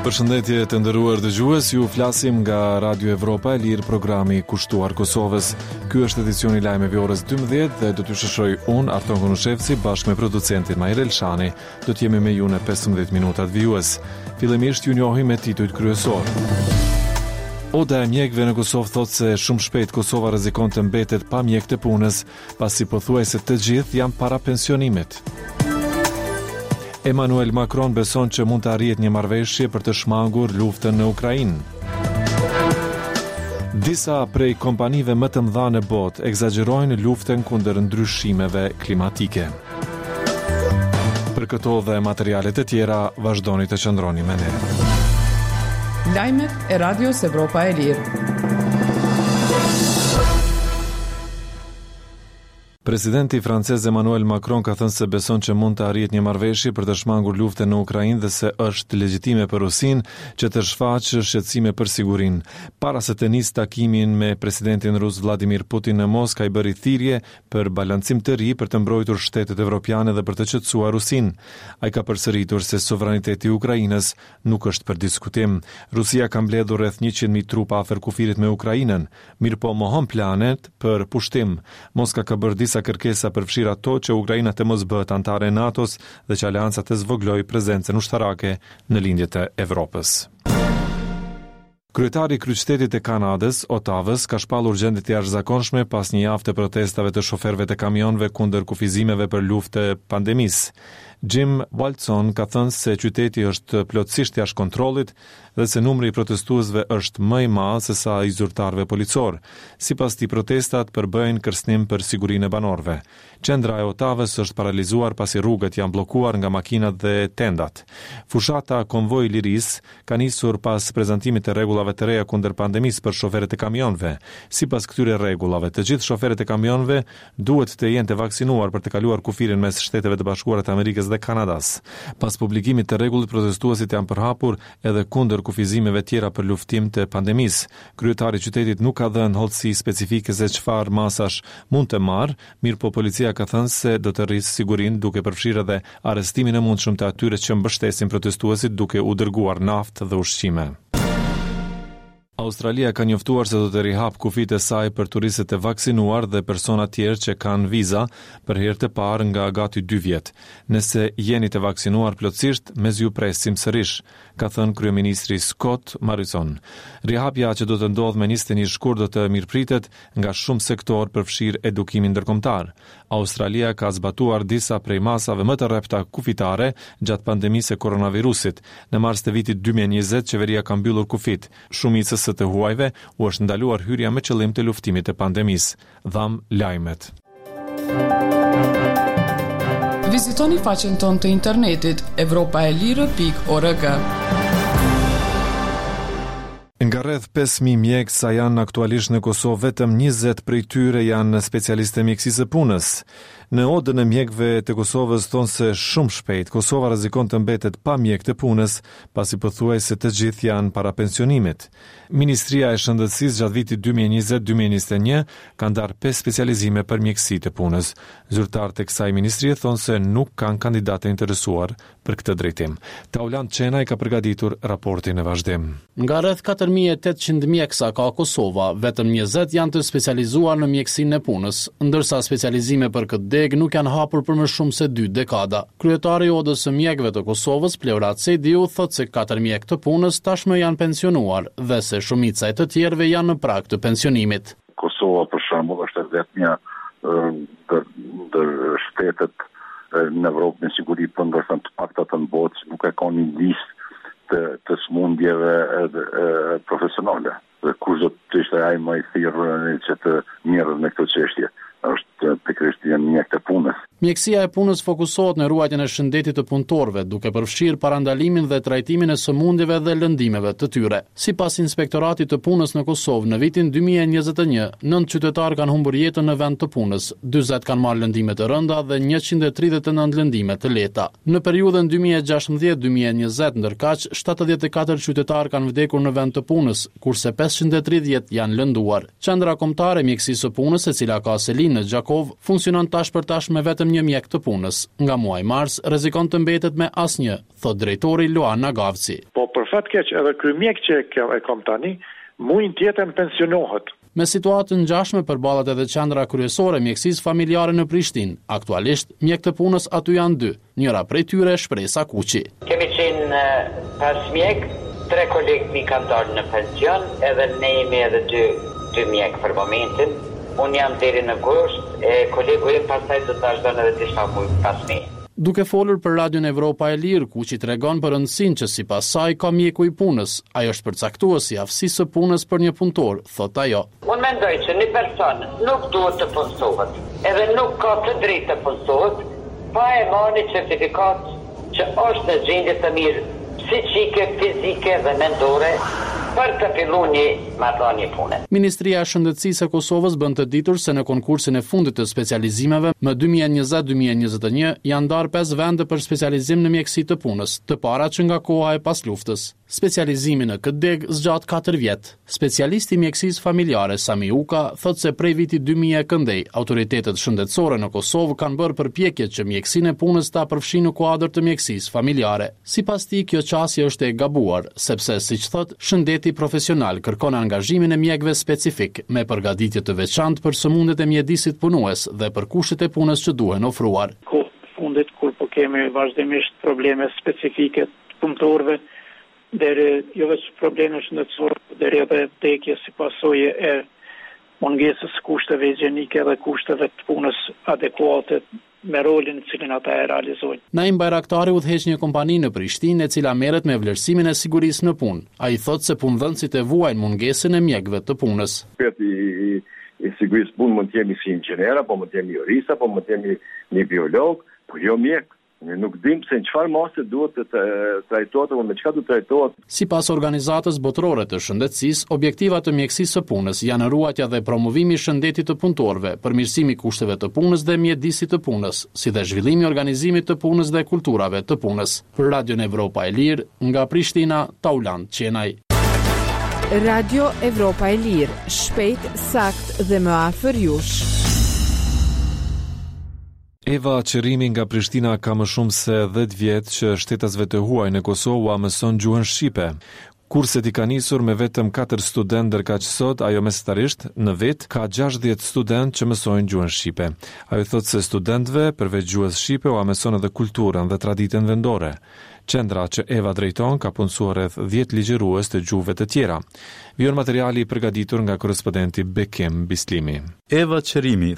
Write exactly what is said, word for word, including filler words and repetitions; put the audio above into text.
Përshëndetje të nderuar dëgjues, ju flasim nga Radio Evropa e Lirë, programi kushtuar Kosovës. Ky është edicioni lajmeve orës dymbëdhjetë dhe do t'ju shoqëroj unë, Arton Konushevci, bashkë me producentin Majrel Elshani. Do t'jemi me ju në pesëmbëdhjetë minutat vijues. Fillimisht ju njohim me titujt kryesor. Oda e mjekëve në Kosovë thotë se shumë shpejt Kosova rrezikon të mbetet pa mjek të punës, pasi pothuajse të gjithë janë para pensionimit. Emmanuel Macron beson që mund të arrihet një marrëveshje për të shmangur luftën në Ukrainë. Disa prej kompanive më të mëdha në botë egzagjerojnë luftën kundër ndryshimeve klimatike. Për këto dhe materiale të tjera, vazhdoni të qëndroni me ne. Lajmet e Radios Evropa e Lirë. Presidenti francez Emmanuel Macron ka thënë se beson që mund të arrihet një marrëveshje për të shmangur luftën në Ukrainë dhe se është legjitime për Rusinë që të shfaqë shqetësime për sigurinë. Para se të nisë takimin me presidentin rus Vladimir Putin në Moskë, ai bëri thirrje për balancim të ri për të mbrojtur shtetet evropiane dhe për të qetësuar Rusinë. Ai ka përsëritur se sovraniteti i Ukrainës nuk është për diskutim. Rusia ka mbledhur rreth njëqind mijë trupa afër kufirit me Ukrainën, mirëpo mohon planet për pushtim. Moska ka bërë disa kërkesa përfshirë ato që Ukraina të mos bëhet antare e NATO-s dhe që aleanca të zvoglojë prezencën ushtarake në lindjet e Evropës. Kryetari i kryeqytetit të Kanadës, Ottavës, ka shpallur gjendje të jashtëzakonshme pas një javë të protestave të shoferëve të kamionëve kundër kufizimeve për luftë të pandemisë. Jim Walton ka thënë se qyteti është plotësisht jashtë kontrollit dhe se numri i protestuesve është më i madh se sa i zyrtarëve policor. Sipas tij, protestat përbëjnë kërcënim për sigurinë e banorëve. Qendra e Ottavës është paralizuar pasi rrugët janë bllokuar nga makinat dhe tendat. Fushata Konvoi i Lirisë ka nisur pas prezantimit të rregullave të reja kundër pandemisë për shoferët e kamionëve. Sipas këtyre rregullave, të gjithë shoferët e kamionëve duhet të jenë të vaksinuar për të kaluar kufirin mes Shteteve të Bashkuara të Amerikës dhe Kanadas. Pas publikimit të rregullit, protestuesit janë përhapur edhe kundër kufizimeve tjera për luftim të pandemisë. Kryetari i qytetit nuk ka dhënë hollësi specifike se çfarë masash mund të marrë, mirëpo policia ka thënë se do të rrisë sigurinë duke përfshirë edhe arrestimin e mundshëm të atyre që mbështesin protestuesit duke u dërguar naftë dhe ushqime. Australia ka njoftuar se do të rihap kufit e saj për turistët e vaksinuar dhe persona tjerë që kanë viza për herë të parë nga gati dy vjet. Nëse jeni të vaksinuar plotësisht, mes ju presim sërish, ka thënë kryeministri Scott Morrison. Rihapja që do të ndodhë me njëzet e një shkurt do të mirëpritet nga shumë sektor përfshirë edukimin ndërkombëtar. Australia ka zbatuar disa prej masave më të rrepta kufitare gjatë pandemisë e koronavirusit. Në mars të vitit dy mijë e njëzet, qeveria ka mbyllur kufit. Shumicës së të huajve u është ndaluar hyrja me qëllim të luftimit të pandemisë. Dham lajmet. Vizitoni faqen tonë të internetit evropa e lirë pikë org. Nga rreth pesë mijë mjekë sa janë aktualisht në Kosovë, vetëm njëzet prej tyre janë specialistë e mjekësisë së punës. Në odën e mjekëve të Kosovës thonë se shumë shpejt Kosova rrezikon të mbetet pa mjek të punës, pasi pothuajse të gjithë janë para pensionimit. Ministria e Shëndetësisë gjatë vitit dy mijë e njëzet dy mijë e njëzet e një ka ndarë pesë specializime për mjekësi të punës. Zyrtarët e kësaj ministrie thonë se nuk kanë kandidatë interesuar për këtë drejtim. Taulant Çenaj ka përgatitur raportin e vazhdim. Nga rreth katër mijë e tetëqind mjekësa ka Kosova, vetëm njëzet janë të specializuar në mjekësinë e punës, ndërsa specializime për këtë deg nuk janë hapur për më shumë se dy dekada. Kryetari i Odës së mjekëve të Kosovës, Pleurat Sejdiu, thotë se katër mjekë të punës tashmë janë pensionuar dhe se shumica e të tjerëve janë në prag të pensionimit. Kosova për shembull është vetëm një ndër shtetet në Evropë me siguri për ndoshta të pakta të në botë nuk e ka një listë të, të smundjeve profesionale. Dhe kush do të ishte ai më i thirrur që të merret me këtë çështje? Është pikërisht janë mjekë të punës. Mjekësia e punës fokusohet në ruajtjen e shëndetit të punëtorëve, duke përfshirë parandalimin dhe trajtimin e sëmundjeve dhe lëndimeve të tyre. Sipas Inspektoratit të Punës në Kosovë, në vitin dy mijë e njëzet e një, nëntë qytetarë kanë humbur jetën në vend të punës, dyzet kanë marrë lëndime të rënda dhe njëqind e tridhjetë e nëntë lëndime të lehta. Në periudhën dy mijë e gjashtëdhjetë dy mijë e njëzet, ndërkaq shtatëdhjetë e katër qytetarë kanë vdekur në vend të punës, kurse pesëqind e tridhjetë janë lënduar. Qendra Kombëtare e Mjekësisë së Punës, e cila ka selin në Gjakov, funksionon tash për tash me vetëm vetëm një mjek të punës. Nga muaj mars rrezikon të mbetet me asnjë, thot drejtori Luana Gavci. Po për fat keq edhe ky mjek që e kam tani, muin tjetër pensionohet. Me situatën ngjashme përballet edhe qendra kryesore mjekësisë familjare në Prishtinë. Aktualisht mjek të punës aty janë dy. Njëra prej tyre Shpresa Kuqi. Kemi qenë pas mjek, tre kolegë mi kanë dalë në pension, edhe ne jemi edhe dy, dy mjek për momentin. Unë jam deri në gusht, e kolegu im pastaj do të vazhdon edhe disa muaj pas me. Duke folur për Radion Evropa e Lirë, Kuqi tregon për rëndësinë që sipas saj ka mjeku i punës. Ajo është përcaktuesi i aftësisë së punës për një punëtor, thot ajo. Unë mendoj që një person nuk duhet të punësohet, edhe nuk ka të drejtë të punësohet, pa e marrë një certifikat që është në gjendje të mirë psiqike, fizike dhe mendore për të filluar një marrëdhënie pune. Ministria e Shëndetësisë e Kosovës bën të ditur se në konkursin e fundit të specializimeve më dy mijë e njëzet dy mijë e njëzet e një janë ndarë pesë vende për specializim në mjekësi të punës, të parat që nga koha e pas luftës. Specializimi në këtë deg zgjat katër vjet. Specialisti i mjekësisë familjare Sami Uka thotë se prej vitit dy mijë e këndej, autoritetet shëndetësore në Kosovë kanë bërë përpjekje që mjekësinë e punës ta përfshinë në kuadër të mjekësisë familjare. Sipas tij, kjo qasje është e gabuar, sepse siç thotë, shëndeti profesional kërkon angazhimin e mjekëve specifik me përgatitje të veçantë për sëmundjet e mjedisit punues dhe për kushtet e punës që duhen ofruar. Ku fundit kur po kemi vazhdimisht probleme specifike të punëtorëve, deri jo vetëm probleme shëndetësore, deri edhe vdekje si pasojë e mungesës kushteve higjienike dhe kushteve të punës adekuate me rolin cilin ata e realizojnë. Naim Bajraktari udhëheq një kompani në Prishtinë e cila merret me vlerësimin e sigurisë në punë. Ai thotë se punëdhënësit e vuajnë mungesën e mjekëve të punës. I, i, i sigurisë punë mund të jemi si inxhinier, apo mund të jemi jurist, apo mund të jemi një biolog, por jo mjek. Ne nuk dim se në çfarë mase duhet të trajtohet apo me çka duhet trajtohet. Sipas organizatës botërore të shëndetësisë, objektivat të mjekësisë së punës janë ruajtja dhe promovimi i shëndetit të punëtorëve, përmirësimi i kushteve të punës dhe mjedisit të punës, si dhe zhvillimi i organizimit të punës dhe kulturave të punës. Për Radion Evropa e Lirë, nga Prishtina, Tauland Qenaj. Radio Evropa e Lirë, shpejt, sakt dhe më afër jush. Eva Qerimi nga Prishtina ka më shumë se dhjetë vjet që shtetasve të huaj në Kosovë ua mëson gjuhën shqipe. Kurset i ka nisur me vetëm katër student, ndërkaq sot ajo mesatarisht në vit ka gjashtëdhjetë student që mësojnë gjuhën shqipe. Ajo thotë se studentëve përveç gjuhës shqipe ua mëson edhe kulturën dhe traditën vendore. Qendra që Eva drejton ka punësuar rreth dhjetë ligjërues të gjuhëve të tjera. Vjen materiali i përgatitur nga korrespondenti Bekim Bislimi. Eva Qerimi